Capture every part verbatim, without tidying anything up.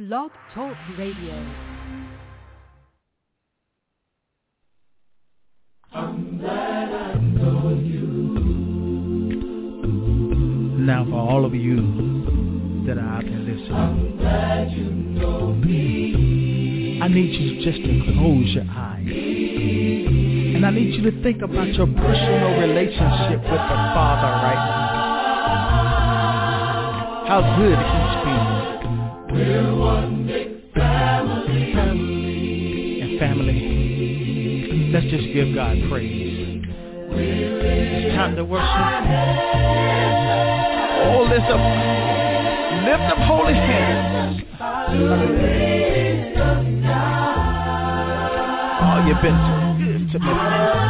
Blog Talk Radio. I'm glad I know you. Now for all of you that are out there listening, I'm glad you know me. I need you just to close your eyes. And I need you to think about your personal relationship with the Father right now. How good He's been. We're one big family. And family, let's just give God praise. It's time to worship. Oh, lift up, lift up holy hands. Oh, you've been so good to me.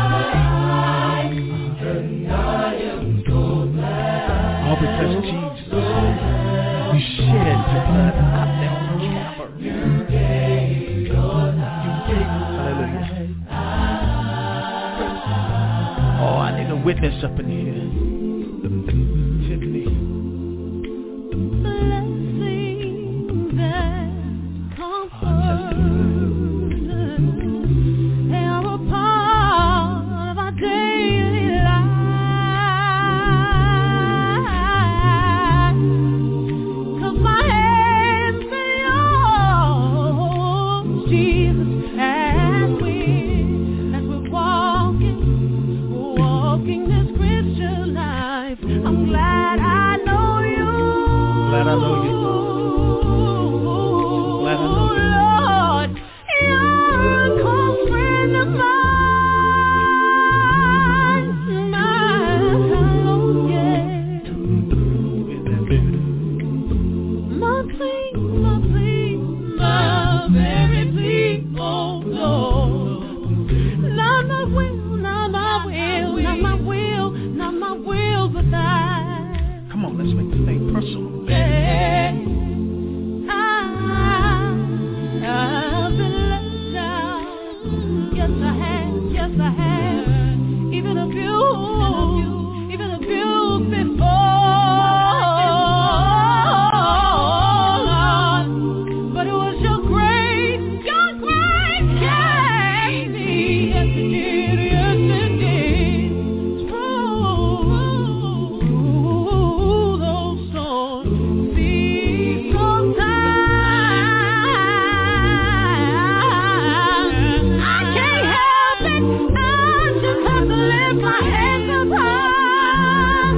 All because Jesus, you shed your blood out there on Calvary. Hallelujah. Oh, I need a witness up in here. Tiffany. Blessings that comfort are a part of our daily life. 'Cause my hands are yours, Jesus, as we, as we're walking, walking this Christian life. I'm glad I know you. Glad I know you. Glad I know you. Lord, you're a close friend of mine. Mine, oh yeah. My plea, my plea, my very plea, oh Lord. Not my will, not my will, not my will, not my will, but thine. Come on, let's make this thing personal. Yeah. I, I've been let down. Yes, I have. Yes, I have. Even abused, even abused before. But it was your grace, your grace carried me. Yes, it did. Yes, it did. Through those storms. See, sometimes I can't help it. I just have to lift my hands up high.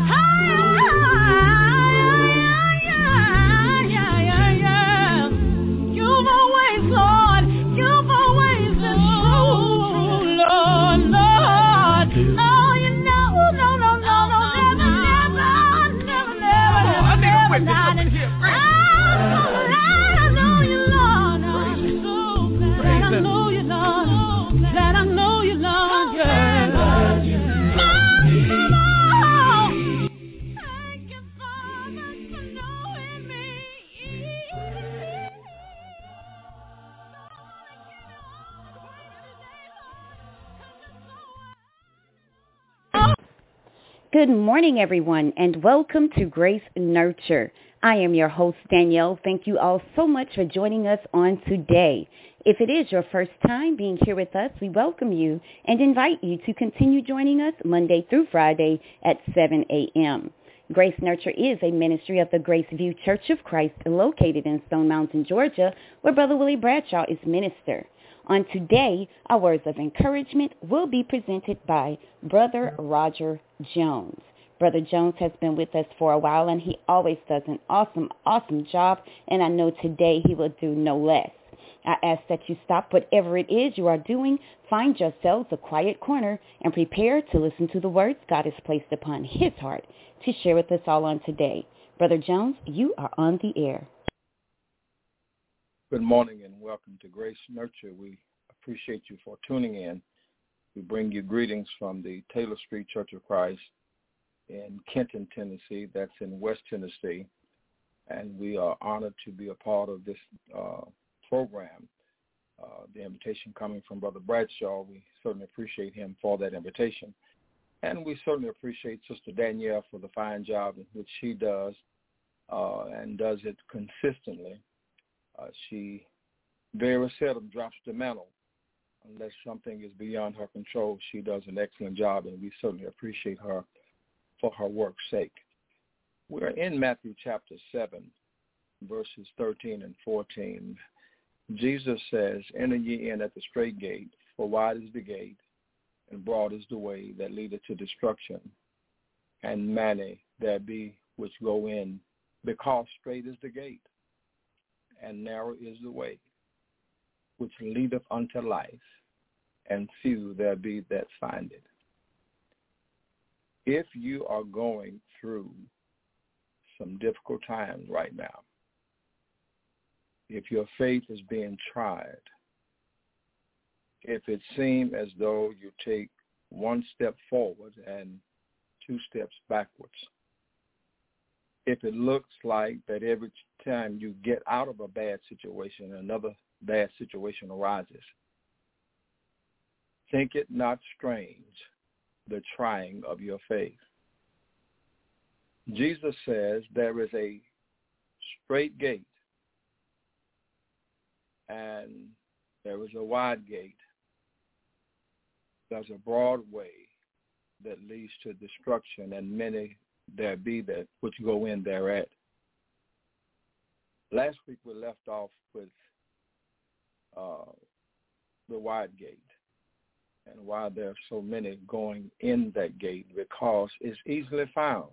High. You've always, Lord, you've always been true, Lord, Lord. Oh, you know, no, no, no, no, never, never, never, never, I need a never, witness never, up in here. I'm so glad I know you, Lord. I'm so glad I know you, Lord. Glad I know you, Lord. Yeah. Thank you, Father, for knowing me. Good morning, everyone, and welcome to Grace Nurture. I am your host, Danielle. Thank you all so much for joining us on today. If it is your first time being here with us, we welcome you and invite you to continue joining us Monday through Friday at seven a.m. Grace Nurture is a ministry of the Grace View Church of Christ located in Stone Mountain, Georgia, where Brother Willie Bradshaw is minister. On today, our words of encouragement will be presented by Brother Roger Jones. Brother Jones has been with us for a while, and he always does an awesome, awesome job, and I know today he will do no less. I ask that you stop whatever it is you are doing, find yourselves a quiet corner, and prepare to listen to the words God has placed upon his heart to share with us all on today. Brother Jones, you are on the air. Good morning and welcome to Grace Nurture. We appreciate you for tuning in. We bring you greetings from the Taylor Street Church of Christ in Kenton, Tennessee. That's in West Tennessee. And we are honored to be a part of this uh, program. Uh, the invitation coming from Brother Bradshaw, we certainly appreciate him for that invitation. And we certainly appreciate Sister Danielle for the fine job in which she does uh, and does it consistently. Uh, she very seldom drops the mantle unless something is beyond her control. She does an excellent job, and we certainly appreciate her for her work's sake. We're in Matthew chapter seven, verses thirteen and fourteen. Jesus says, "Enter ye in at the straight gate, for wide is the gate, and broad is the way that leadeth to destruction, and many there be which go in, because straight is the gate, and narrow is the way, which leadeth unto life, and few there be that find it." If you are going through some difficult times right now, if your faith is being tried, if it seems as though you take one step forward and two steps backwards, if it looks like that every time you get out of a bad situation, another bad situation arises, think it not strange, the trying of your faith. Jesus says there is a straight gate and there is a wide gate. There's a broad way that leads to destruction, and many there be that which go in thereat. Last week we left off with uh, the wide gate, and why there are so many going in that gate, because it's easily found.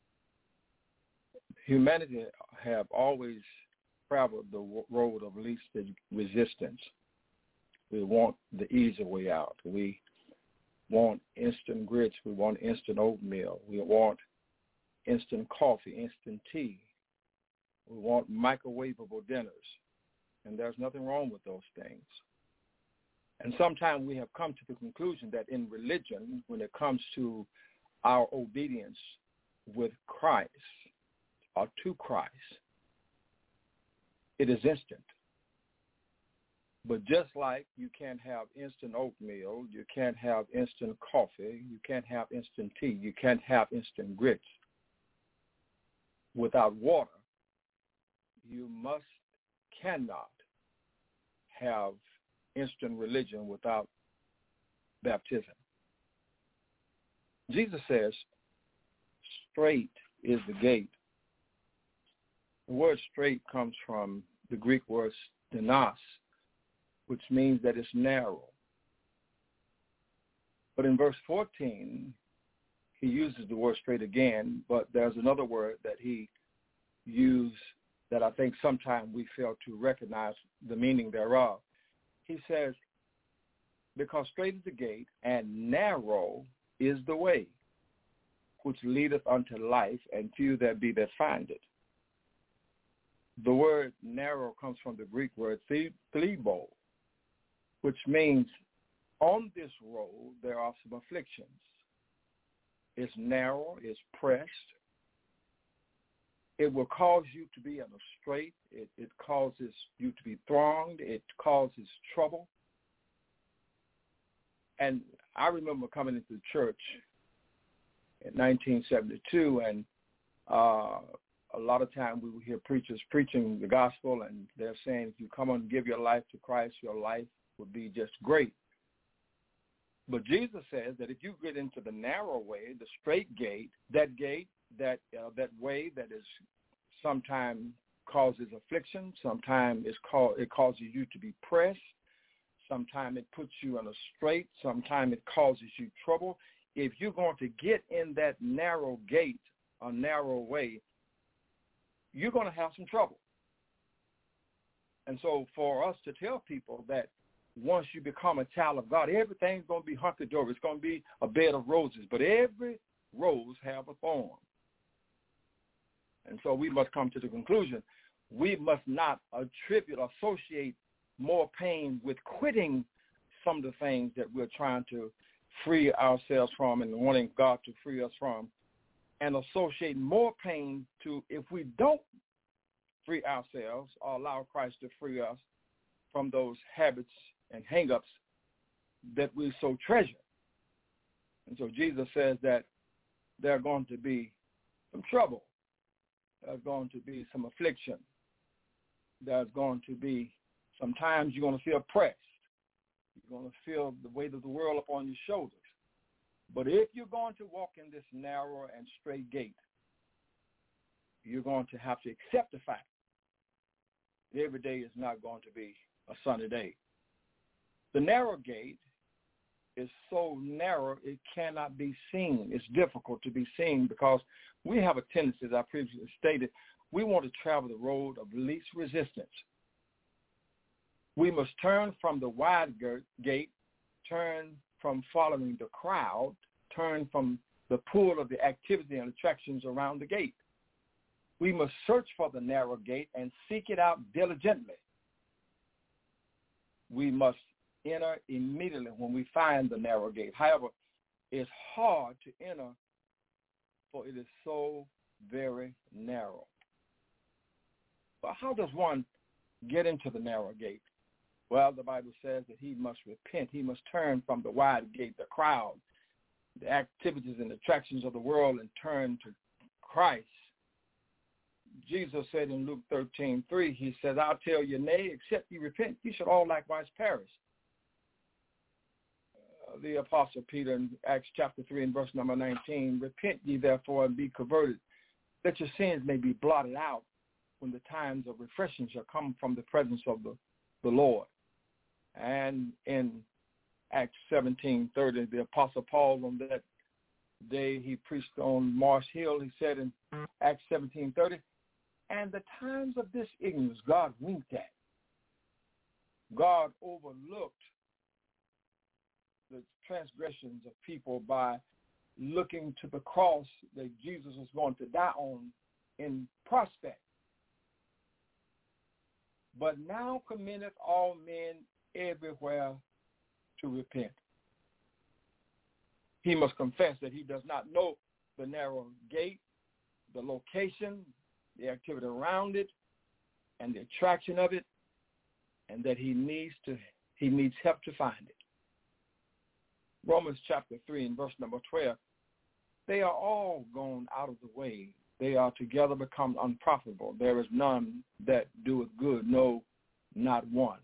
Humanity have always traveled the road of least resistance. We want the easy way out. We want instant grits. We want instant oatmeal. We want instant coffee, instant tea. We want microwavable dinners. And there's nothing wrong with those things. And sometimes we have come to the conclusion that in religion, when it comes to our obedience with Christ or to Christ, it is instant. But just like you can't have instant oatmeal, you can't have instant coffee, you can't have instant tea, you can't have instant grits. Without water, you must, cannot have instant religion without baptism. Jesus says, straight is the gate. The word straight comes from the Greek word stenos, which means that it's narrow. But in verse fourteen, he uses the word straight again, but there's another word that he used that I think sometimes we fail to recognize the meaning thereof. He says, because straight is the gate and narrow is the way, which leadeth unto life, and few there be that find it. The word narrow comes from the Greek word thebo, which means on this road there are some afflictions. It's narrow, it's pressed. It will cause you to be in a strait. It, it causes you to be thronged. It causes trouble. And I remember coming into the church in nineteen seventy-two, and uh, a lot of time we would hear preachers preaching the gospel, and they're saying, if you come and give your life to Christ, your life will be just great. But Jesus says that if you get into the narrow way, the straight gate, that gate, that uh, that way that is sometimes causes affliction, sometimes it's called, it causes you to be pressed, sometimes it puts you in a strait, sometimes it causes you trouble. If you're going to get in that narrow gate, a narrow way, you're going to have some trouble. And so for us to tell people that once you become a child of God, everything's going to be hunky-dory. It's going to be a bed of roses, but every rose have a thorn. And so we must come to the conclusion, we must not attribute, associate more pain with quitting some of the things that we're trying to free ourselves from and wanting God to free us from, and associate more pain to if we don't free ourselves or allow Christ to free us from those habits and hang-ups that we so treasure. And so Jesus says that there are going to be some trouble. There's going to be some affliction. there's going to be, sometimes you're going to feel pressed. You're going to feel the weight of the world upon your shoulders. But if you're going to walk in this narrow and straight gate, you're going to have to accept the fact that every day is not going to be a sunny day. The narrow gate is so narrow it cannot be seen. It's difficult to be seen because we have a tendency, as I previously stated, we want to travel the road of least resistance. We must turn from the wide gate, turn from following the crowd, turn from the pull of the activity and attractions around the gate. We must search for the narrow gate and seek it out diligently. We must enter immediately when we find the narrow gate. However, it's hard to enter, for it is so very narrow. But how does one get into the narrow gate? Well, the Bible says that he must repent. He must turn from the wide gate, the crowd, the activities and attractions of the world, and turn to Christ. Jesus said in Luke thirteen three, he says, I'll tell you, nay, except ye repent, ye should all likewise perish. Uh, the Apostle Peter in Acts chapter three and verse number nineteen, repent ye therefore and be converted, that your sins may be blotted out when the times of refreshing shall come from the presence of the, the Lord. And in Acts seventeen thirty, the Apostle Paul on that day he preached on Mars Hill, he said in Acts seventeen thirty, and the times of this ignorance God winked at. God overlooked the transgressions of people by looking to the cross that Jesus was going to die on in prospect. But now commendeth all men everywhere to repent. He must confess that he does not know the narrow gate, the location, the activity around it, and the attraction of it, and that he needs to he needs help to find it. Romans chapter three and verse number twelve, they are all gone out of the way. They are together become unprofitable. There is none that doeth good, no, not one.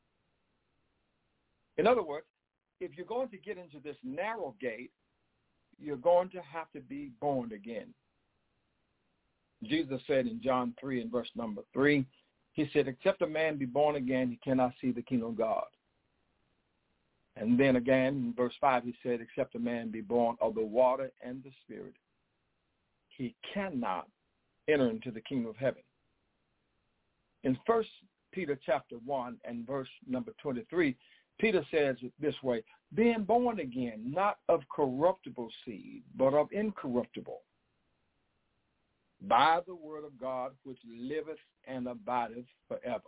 In other words, if you're going to get into this narrow gate, you're going to have to be born again. Jesus said in John three and verse number three, he said, except a man be born again, he cannot see the kingdom of God. And then again, in verse five, he said, except a man be born of the water and the Spirit, he cannot enter into the kingdom of heaven. In First Peter chapter one and verse number twenty-three, Peter says it this way, being born again, not of corruptible seed, but of incorruptible, by the word of God, which liveth and abideth forever.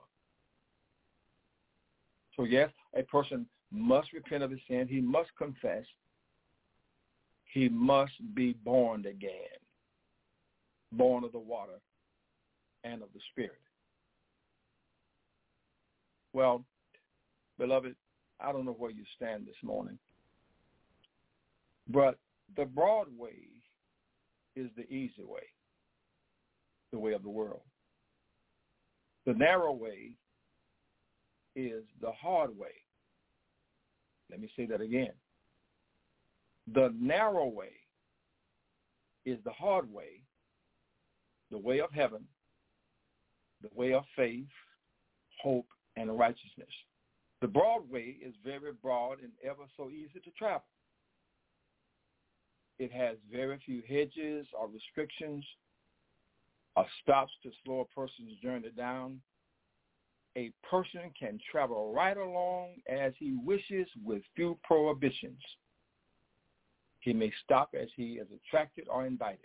So yes, a person must repent of his sin. He must confess. He must be born again, born of the water and of the Spirit. Well, beloved, I don't know where you stand this morning, but the broad way is the easy way, the way of the world. The narrow way is the hard way. Let me say that again. The narrow way is the hard way, the way of heaven, the way of faith, hope, and righteousness. The broad way is very broad and ever so easy to travel. It has very few hedges or restrictions or stops to slow a person's journey down. A person can travel right along as he wishes with few prohibitions. He may stop as he is attracted or invited.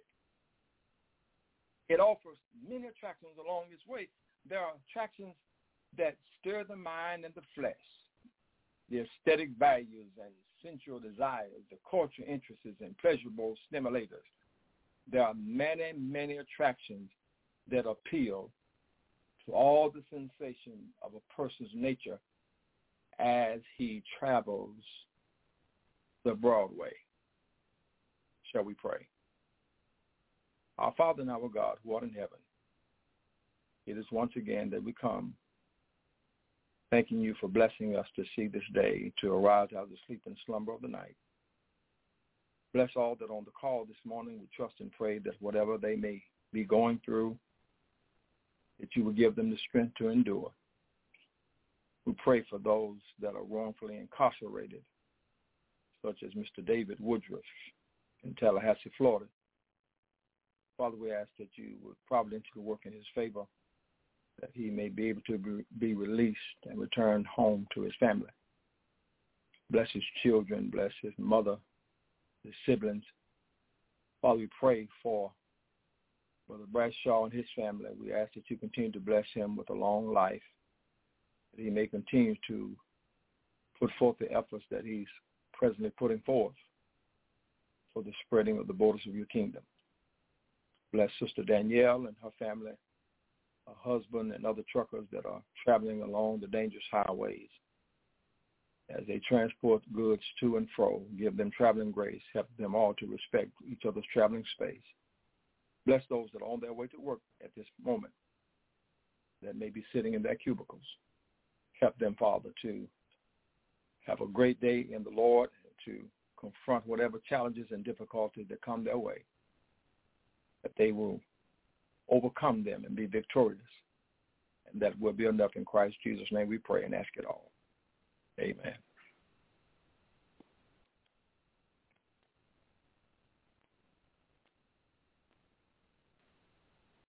It offers many attractions along its way. There are attractions that stir the mind and the flesh, the aesthetic values and sensual desires, the cultural interests and pleasurable stimulators. There are many, many attractions that appeal to all the sensation of a person's nature as he travels the broad way. Shall we pray? Our Father and our God, who art in heaven, it is once again that we come thanking you for blessing us to see this day, to arise out of the sleep and slumber of the night. Bless all that on the call this morning. We trust and pray that whatever they may be going through, that you will give them the strength to endure. We pray for those that are wrongfully incarcerated, such as Mister David Woodruff in Tallahassee, Florida. Father, we ask that you would providentially work in his favor, that he may be able to be, be released and return home to his family. Bless his children, bless his mother, his siblings. Father, we pray for Brother Bradshaw and his family. We ask that you continue to bless him with a long life, that he may continue to put forth the efforts that he's presently putting forth for the spreading of the borders of your kingdom. Bless Sister Danielle and her family, her husband and other truckers that are traveling along the dangerous highways. As they transport goods to and fro, give them traveling grace, help them all to respect each other's traveling space. Bless those that are on their way to work at this moment that may be sitting in their cubicles. Help them, Father, to have a great day in the Lord, to confront whatever challenges and difficulties that come their way, that they will overcome them and be victorious. And that will be enough in Christ Jesus' name we pray and ask it all. Amen.